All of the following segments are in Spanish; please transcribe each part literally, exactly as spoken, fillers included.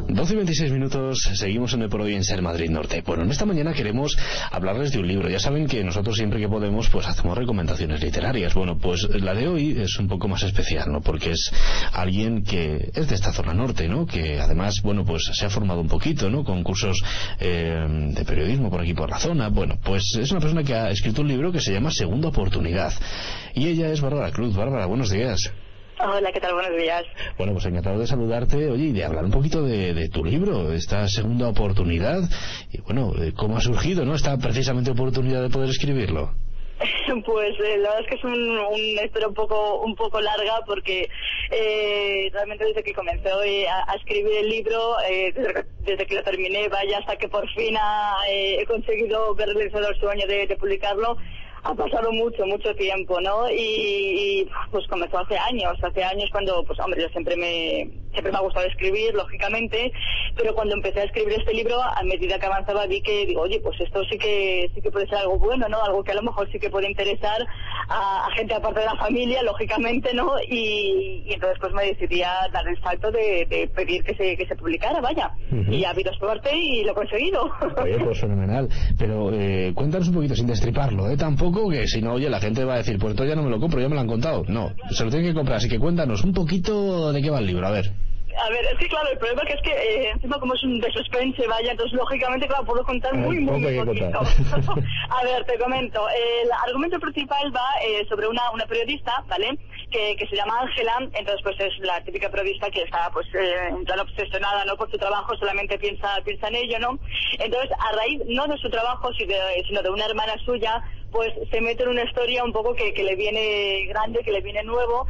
doce y veintiséis minutos, seguimos en el Por Hoy en Ser Madrid Norte. Bueno, en esta mañana queremos hablarles de un libro. Ya saben que nosotros siempre que podemos pues hacemos recomendaciones literarias. Bueno, pues la de hoy es un poco más especial, ¿no? Porque es alguien que es de esta zona norte, ¿no? Que además, bueno, pues se ha formado un poquito, ¿no? Con cursos eh, de periodismo por aquí por la zona. Bueno, pues es una persona que ha escrito un libro que se llama Segunda Oportunidad. Y ella es Bárbara Cruz. Bárbara, buenos días. Hola, ¿qué tal? Buenos días. Bueno, pues encantado de saludarte, oye, y de hablar un poquito de, de tu libro, esta segunda oportunidad, y bueno, ¿cómo ha surgido, no, esta precisamente oportunidad de poder escribirlo? Pues eh, la verdad es que es un, una historia un poco un poco larga porque eh, realmente desde que comencé hoy a, a escribir el libro, eh, desde, desde que lo terminé, vaya, hasta que por fin ha, eh, he conseguido ver realizado el sueño de, de publicarlo, ha pasado mucho, mucho tiempo, ¿no? Y, y pues comenzó hace años, hace años cuando, pues hombre, yo siempre me siempre me ha gustado escribir, lógicamente, pero cuando empecé a escribir este libro, a medida que avanzaba vi que, digo, oye, pues esto sí que sí que puede ser algo bueno, ¿no? Algo que a lo mejor sí que puede interesar a, a gente aparte de la familia, lógicamente, ¿no? Y, y entonces pues me decidí a dar el salto de, de pedir que se que se publicara, vaya. Uh-huh. Y ha habido suerte y lo he conseguido. Oye, pues fenomenal. Pero eh, cuéntanos un poquito, sin destriparlo, ¿eh? Tampoco que si no, oye, la gente va a decir, pues esto ya no me lo compro, ya me lo han contado. No, se lo tienen que comprar, así que cuéntanos un poquito de qué va el libro, a ver. A ver, es que claro, el problema que es que eh, encima como es un de suspense, vaya, entonces lógicamente, claro, puedo contar muy, muy, muy poquito. A ver, te comento. El argumento principal va eh, sobre una, una periodista, ¿vale?, que, que se llama Ángela. Entonces pues es la típica periodista que está pues eh, en plan obsesionada, ¿no?, por su trabajo, solamente piensa, piensa en ello, ¿no? Entonces, a raíz, no de su trabajo, sino de, sino de una hermana suya, pues se mete en una historia un poco que, que le viene grande, que le viene nuevo,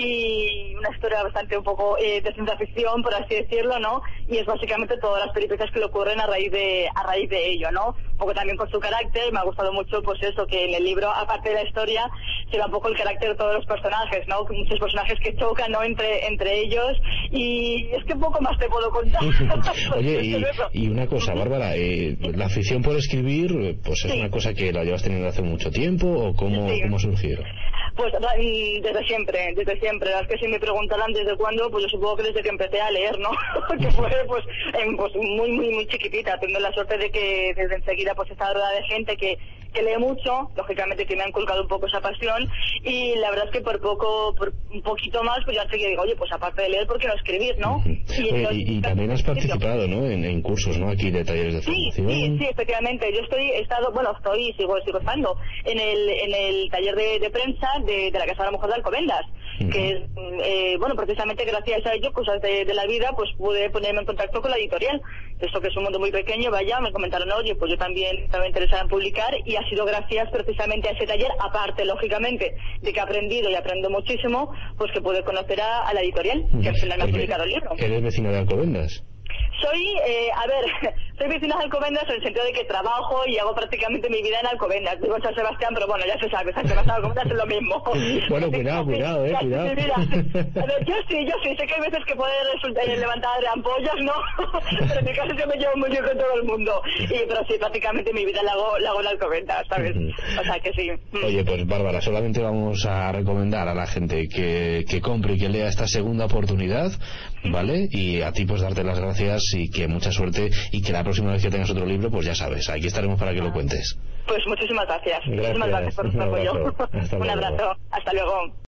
y una historia bastante un poco eh, de ciencia ficción, por así decirlo, ¿no? Y es básicamente todas las peripecias que le ocurren a raíz de a raíz de ello, ¿no? Un poco también por su carácter. Me ha gustado mucho, pues eso, que en el libro, aparte de la historia, se va un poco el carácter de todos los personajes, ¿no? Muchos personajes que chocan, ¿no?, entre entre ellos, y es que un poco más te puedo contar. Oye, y, y una cosa, Bárbara, eh, la afición por escribir, pues es sí. Una cosa que la llevas teniendo hace mucho tiempo, ¿o cómo, sí. cómo surgió? Pues desde siempre, desde siempre. Es que si me preguntaran desde cuándo, pues yo supongo que desde que empecé a leer, ¿no? Que fue pues, en, pues muy, muy, muy chiquitita. Tengo la suerte de que desde enseguida pues estaba rodeada de gente que, que lee mucho, lógicamente que me ha inculcado un poco esa pasión, y la verdad es que por poco, por un poquito más, pues ya enseguida digo, oye, pues aparte de leer, ¿por qué no escribir, no? Uh-huh. Y, oye, entonces, y, y también has participado, ¿no?, en, en cursos, ¿no?, aquí de talleres de formación. Sí, sí, sí, efectivamente. Yo estoy, he estado, bueno, estoy, sigo, sigo estando en el, en el taller de, de prensa de, de la Casa de la Mujer de Alcobendas, uh-huh. que es, eh, bueno, precisamente gracias a ello, cosas de, de la vida, pues pude ponerme en contacto con la editorial. Esto que es un mundo muy pequeño, vaya, me comentaron, oye, pues yo también estaba interesada en publicar, y ha sido gracias precisamente a ese taller, aparte, lógicamente, de que he aprendido y aprendo muchísimo, pues que pude conocer a, a la editorial, que al final me ha publicado el libro. ¿Eres vecina de Alcobendas? Soy, eh, a ver, soy vecina de Alcobendas en el sentido de que trabajo y hago prácticamente mi vida en Alcobendas. Digo en San Sebastián, pero bueno, ya se sabe, San Sebastián y Alcobendas es lo mismo. Bueno, cuidado, cuidado, eh, cuidado. Sí, mira, a ver, yo sí, yo sí, sé que hay veces que puede resultar eh, levantar ampollas, ¿no? Pero en mi caso yo me llevo muy bien con todo el mundo. Y, pero sí, prácticamente mi vida la hago, la hago en Alcobendas, ¿sabes? O sea que sí. Oye, pues Bárbara, solamente vamos a recomendar a la gente que, que compre y que lea esta segunda oportunidad, ¿vale? Y a ti pues darte las gracias y que mucha suerte, y que la próxima vez que tengas otro libro, pues ya sabes, aquí estaremos para que lo cuentes. Pues muchísimas gracias. Gracias. Muchísimas gracias por tu apoyo. Un abrazo. Hasta luego.